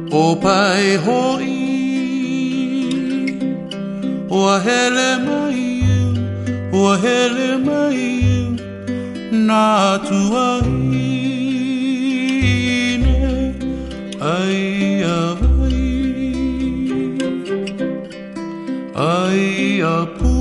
O pai hoi Ua hele mai iu Ua hele mai iu Nā tuahine Ai ai Ai a pu